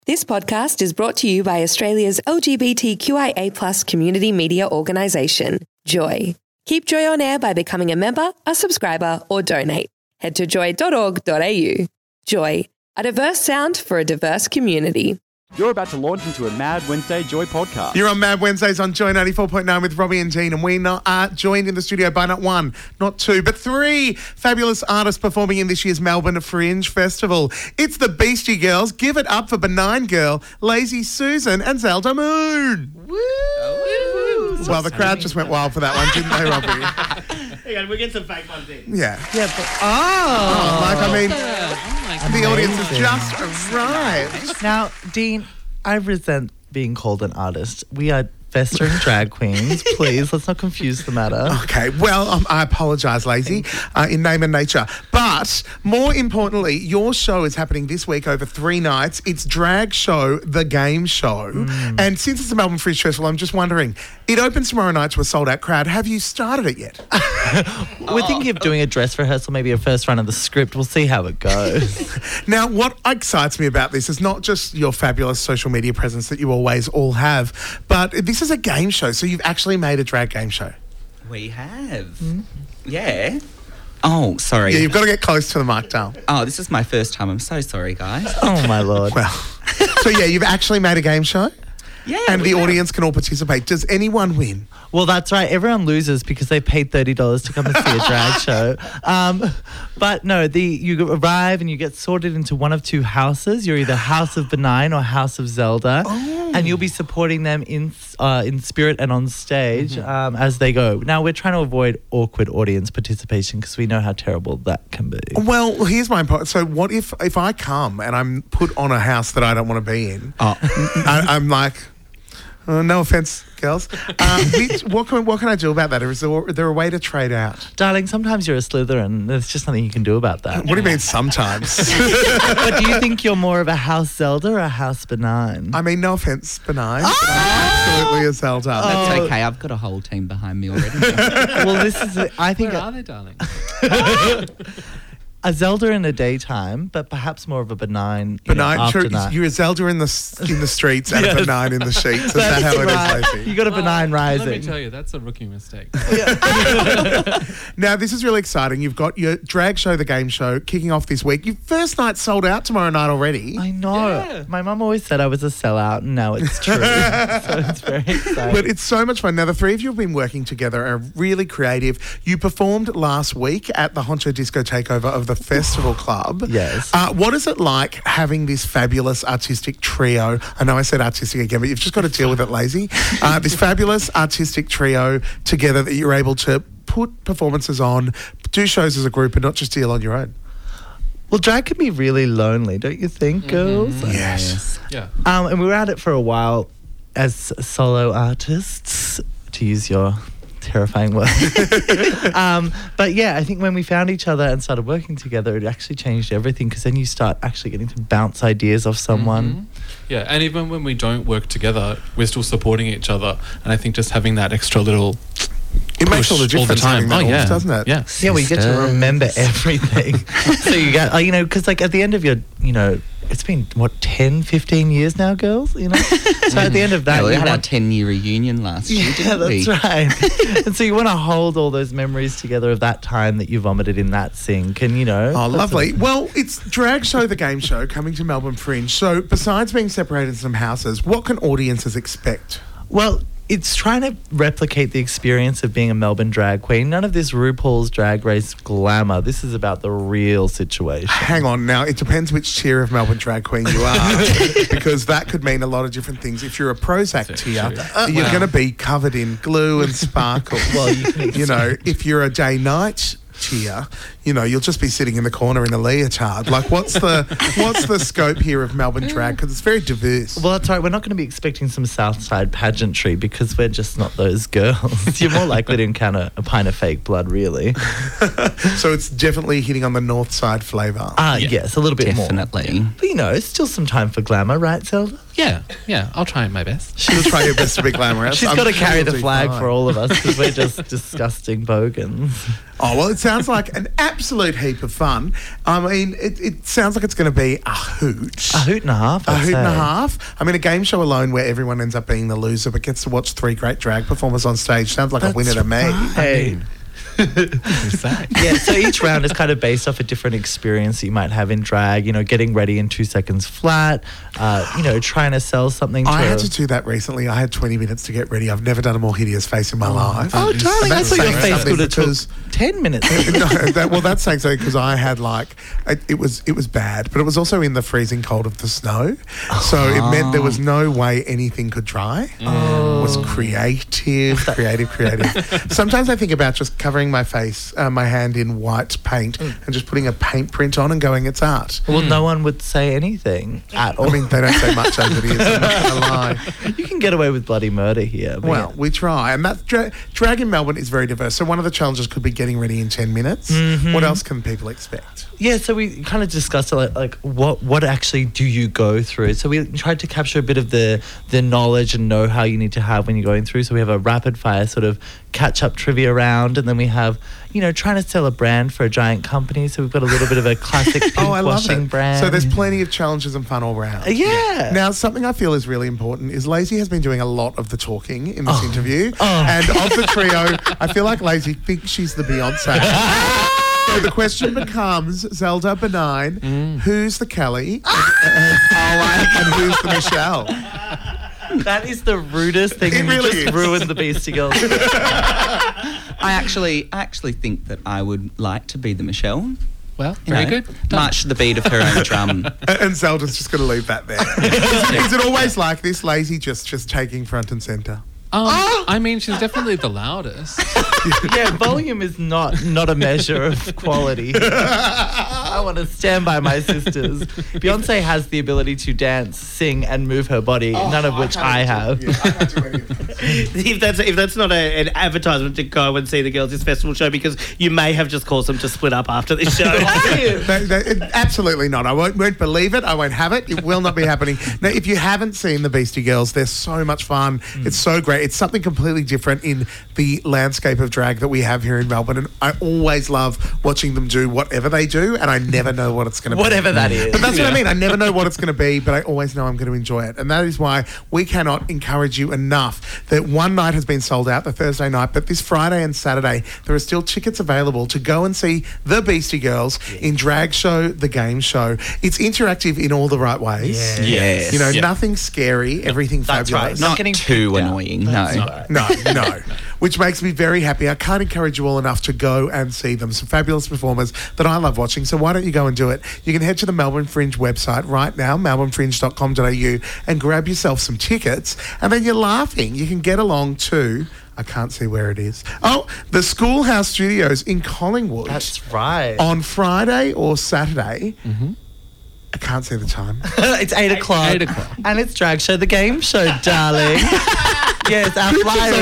This podcast is brought to you by Australia's LGBTQIA+ community media organisation, Joy. Keep Joy on air by becoming a member, a subscriber, or donate. Head to joy.org.au. Joy, a diverse sound for a diverse community. You're about to launch into a Mad Wednesday Joy podcast. You're on Mad Wednesdays on Joy 94.9 with Robbie and Jean, and we are joined in the studio by not one, not two, but three fabulous artists performing in this year's Melbourne Fringe Festival. It's the Beastie Girls. Give it up for Benign Girl, Lazy Susan, and Zelda Moon. Woo! Well, the crowd just went wild for that one, didn't they, Robbie? Hang on, we'll get some fake ones in. Yeah. Yeah, but the audience has just arrived. Now, Dean, I resent being called an artist. We are festering drag queens. Please, let's not confuse the matter. Okay, well, I apologise, Lazy, in name and nature. But more importantly, your show is happening this week over 3 nights. It's Drag Show, the Game Show. And since it's the Melbourne Fringe Festival, I'm just wondering, it opens tomorrow night to a sold-out crowd. Have you started it yet? We're thinking of doing a dress rehearsal, maybe a first run of the script. We'll see how it goes. Now, what excites me about this is not just your fabulous social media presence that you always all have, but this is a game show, so you've actually made a drag game show. We have. Yeah. Oh, sorry. Yeah, you've got to get close to the mic, Dale. Oh, this is my first time. I'm so sorry, guys. Oh, my Lord. Well, so yeah, you've actually made a game show? Yeah. And the audience can all participate. Does anyone win? Well, that's right. Everyone loses because they paid $30 to come and see a drag show. But no, you arrive and you get sorted into one of 2 houses. You're either House of Benign or House of Zelda. Oh. And you'll be supporting them in spirit and on stage as they go. Now, we're trying to avoid awkward audience participation because we know how terrible that can be. Well, here's my point. So what if I come and I'm put on a house that I don't want to be in? Oh. I'm like... no offence, girls. What can I do about that? Or is there a way to trade out? Darling, sometimes you're a Slytherin. There's just nothing you can do about that. What do you mean sometimes? But do you think you're more of a House Zelda or a House Benign? I mean, no offence, Benign. But I'm absolutely a Zelda. That's okay. I've got a whole team behind me already. Well, this is... I think... Where are they, darling? A Zelda in the daytime, but perhaps more of a benign after night. You're a Zelda in the streets and a Benign in the sheets. Is that how it is, Lacey? You got a Benign rising. Let me tell you, that's a rookie mistake. Now, this is really exciting. You've got your drag show, the game show, kicking off this week. Your first night sold out tomorrow night already. I know. Yeah. My mum always said I was a sellout, and now it's true. So it's very exciting. But it's so much fun. Now, the 3 of you have been working together, are really creative. You performed last week at the Honcho Disco Takeover of the Festival Club. Yes. What is it like having this fabulous artistic trio? I know I said artistic again, but you've just got to deal with it, Lazy. This fabulous artistic trio together that you're able to put performances on, do shows as a group and not just deal on your own. Well, drag can be really lonely, don't you think, girls? Yes. Yeah. And we were at it for a while as solo artists, to use your terrifying word. But yeah, I think when we found each other and started working together, it actually changed everything because then you start actually getting to bounce ideas off someone. Yeah, and even when we don't work together, we're still supporting each other. And I think just having that extra little... It makes all the difference having that, doesn't it? Yeah. Yeah, well, you get to remember everything. So you get, because like at the end of your, it's been, 10, 15 years now, girls? So at the end of that... we had our 10-year reunion last year, didn't we? Yeah, that's right. And so you want to hold all those memories together of that time that you vomited in that sink and, Oh, lovely. Well, it's Drag Show, the game show, coming to Melbourne Fringe. So besides being separated into some houses, what can audiences expect? Well... It's trying to replicate the experience of being a Melbourne drag queen. None of this RuPaul's Drag Race glamour. This is about the real situation. Hang on now. It depends which tier of Melbourne drag queen you are because that could mean a lot of different things. If you're a Prozac tier, you're going to be covered in glue and sparkle. Well, if you're a day-night tier, you'll just be sitting in the corner in a leotard. Like, what's the scope here of Melbourne drag? Because it's very diverse. Well, that's right. We're not going to be expecting some Southside pageantry because we're just not those girls. You're more likely to encounter a pint of fake blood, really. So it's definitely hitting on the north side flavour. Yes, a little bit more. Definitely. But, still some time for glamour, right, Zelda? Yeah, I'll try my best. She'll try your best to be glamorous. She's I'm got to sure carry you'll the do flag fine. for all of us because we're just disgusting bogans. Oh, well, it sounds like an absolute heap of fun. I mean, it sounds like it's going to be a hoot. A hoot and a half. A I'd hoot and a say. half. I mean, a game show alone where everyone ends up being the loser but gets to watch 3 great drag performers on stage sounds like a winner to me. Hey. Who's that? Yeah, so each round is kind of based off a different experience that you might have in drag, getting ready in 2 seconds flat, trying to sell something to I had to do that recently. I had 20 minutes to get ready. I've never done a more hideous face in my life. Oh, darling, I That's thought your saying face something could have took because- 10 minutes. That's saying something because I had it was bad, but it was also in the freezing cold of the snow, so it meant there was no way anything could dry. It was creative. Sometimes I think about just covering my face, my hand in white paint, and just putting a paint print on and going, it's art. Well, no one would say anything at all. I mean, they don't say much as it is. I'm not going to lie. You can get away with bloody murder here. but Well, we try, and that drag in Melbourne is very diverse. So one of the challenges could be getting ready in 10 minutes. What else can people expect? yeah, so we kind of discussed like what actually do you go through? So we tried to capture a bit of the knowledge and know-how you need to have when you're going through. So we have a rapid fire sort of catch-up trivia round, and then we have, trying to sell a brand for a giant company. So we've got a little bit of a classic pink Oh, I love washing it. brand. So there's plenty of challenges and fun all round. Yeah. Now, something I feel is really important is Lazy has been doing a lot of the talking in this interview. Oh. And of the trio, I feel like Lazy thinks she's the Beyonce. So the question becomes, Zelda Benign, who's the Kelly and who's the Michelle? That is the rudest thing. It and really you just is. ruined the Beastie Girls. I actually think that I would like to be the Michelle. Well, You very know, good. Done. March to the beat of her own drum. And Zelda's just going to leave that there. Is it always like this, Lazy just taking front and centre? I mean, she's definitely the loudest. Yeah, volume is not a measure of quality. I want to stand by my sisters. Beyonce has the ability to dance, sing, and move her body, none of which I have. Yeah, I can't do any of that. If that's not an advertisement to go and see the Girls' This Festival show, because you may have just caused them to split up after this show. Absolutely not. I won't believe it. I won't have it. It will not be happening. Now, if you haven't seen the Beastie Girls, they're so much fun. It's so great. It's something completely different in the landscape of drag that we have here in Melbourne. And I always love watching them do whatever they do, and I never know what it's going to be. Whatever that is. But that's what I mean. I never know what it's going to be, but I always know I'm going to enjoy it. And that is why we cannot encourage you enough that one night has been sold out, the Thursday night, but this Friday and Saturday, there are still tickets available to go and see the Beastie Girls in Drag Show, the game show. It's interactive in all the right ways. Yes. Nothing scary, everything That's right. fabulous. Not Not getting too freaked out. annoying, no. No. Which makes me very happy. I can't encourage you all enough to go and see them. Some fabulous performers that I love watching. So why don't you go and do it? You can head to the Melbourne Fringe website right now, melbournefringe.com.au, and grab yourself some tickets. And then you're laughing. You can get along to, I can't see where it is. Oh, the Schoolhouse Studios in Collingwood. That's right. On Friday or Saturday. I can't see the time. It's 8 o'clock. 8 o'clock. And it's Drag Show, the game show, darling. Yes, our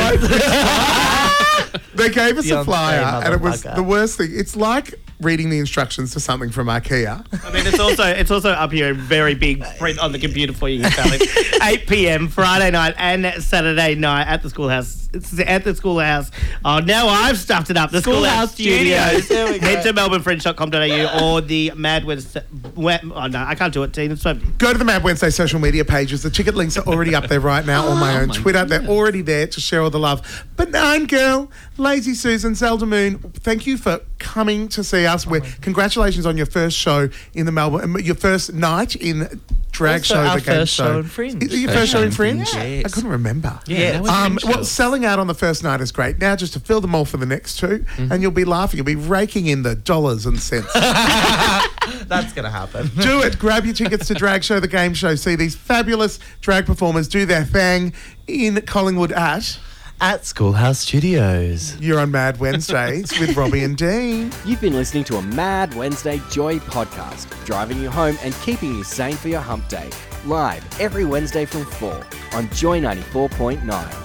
flyers. They gave us a Beyonce, flyer, and it was motherfucker. the worst thing. It's like reading the instructions to something from IKEA. I mean, it's also up here in very big print on the computer for you, Sally. 8 p.m. Friday night and Saturday night at the Schoolhouse. It's at the Schoolhouse. Oh, now I've stuffed it up. The Schoolhouse Studios. There we go. Head to melbournefringe.com.au or the Mad Wednesday. Oh no, I can't do it, Tina. It's so Go to the Mad Wednesday social media pages. The ticket links are already up there right now on my own Twitter. They're already there to share all the love. Benign Girl, Lazy Susan, Zelda Moon, thank you for coming to see us. Congratulations on your first show in the Melbourne, your first night in Drag Also Show, our the game first show. show in Fringe. Is it your first show in Fringe? Yes. I couldn't remember. Yeah. Well, selling out on the first night is great. Now just to fill them all for the next two, and you'll be laughing. You'll be raking in the dollars and cents. That's going to happen. Do it. Grab your tickets to Drag Show, the game show. See these fabulous drag performers do their thing in Collingwood At Schoolhouse Studios. You're on Mad Wednesdays with Robbie and Dean. You've been listening to a Mad Wednesday Joy podcast, driving you home and keeping you sane for your hump day. Live every Wednesday from 4 on Joy 94.9.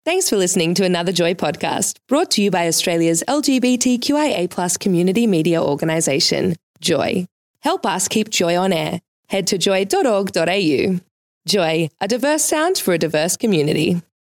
Thanks for listening to another Joy podcast, brought to you by Australia's LGBTQIA+ community media organisation, Joy. Help us keep Joy on air. Head to joy.org.au. Joy, a diverse sound for a diverse community.